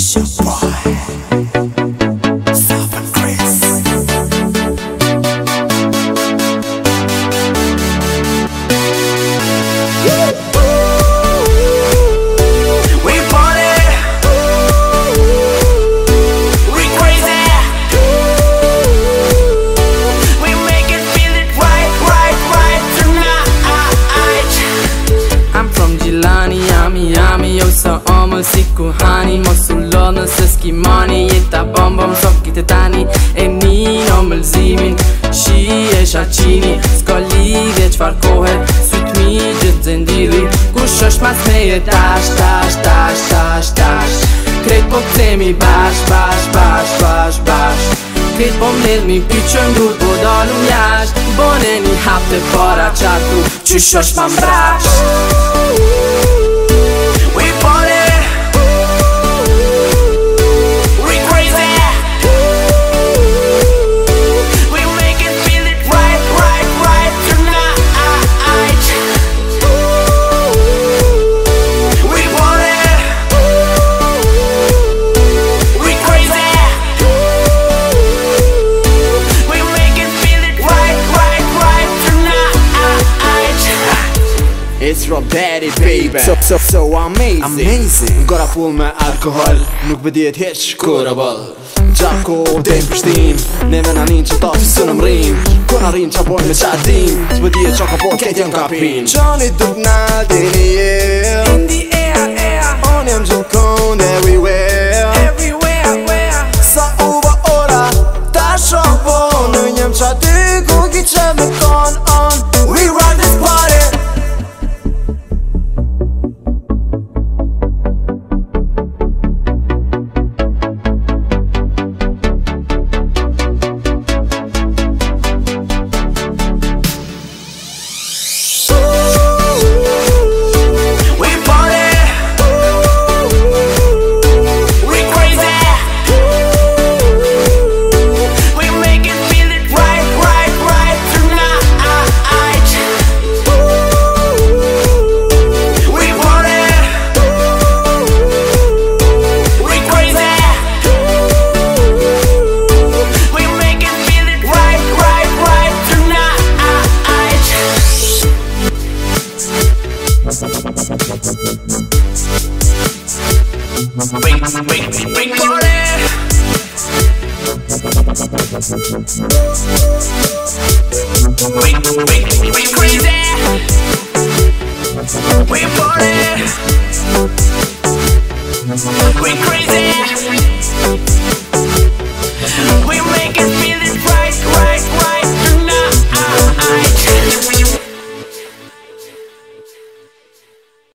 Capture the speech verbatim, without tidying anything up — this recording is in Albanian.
It's your boy, South and Chris. We party, we crazy, we make it feel it right, right, right tonight. I'm from Gilani, Yami, Yami, yo sa omul si kuhani Mosullo në se s'ki mani, jeta bom bom shok kite tani E ni në mëlzimin, shi e shaqini S'ka ligje qfar kohet, syt mi gjithë zendiri Kush është mas meje tash, tash, tash, tash, tash Krejt po këthemi bash, bash, bash, bash, bash Krejt po mledh mi pyqën dur, po dalum jasht Bone një hap të para qatu, qysh është ma mbrash We party, we crazy, we make it feel it right, right, right tonight. We party, we crazy, we make it feel it right, right, right tonight. It's Roberti baby, so, so, so amazing, Amazing. Gora full me alkohol, nuk bëdiet heq kur e bëll Gjako dejm përshtim, neve na nin që ta fisë në mrim Kona rin qa bojnë me qa dim, s'bëdiet qa ka bojnë kejt jem kapin Johnny duk nalt in the air, In the air, air, on jem gjukon everywhere everywhere, where? Sa u ba ora, ta shok po Në njem qa ty ku ki që me kon on We rock this party We party, we crazy, we make it feel it right, right, right tonight. We party, we crazy, we make it feel it right, right, right tonight. We, we, we party, we, we, we crazy, we party, we crazy.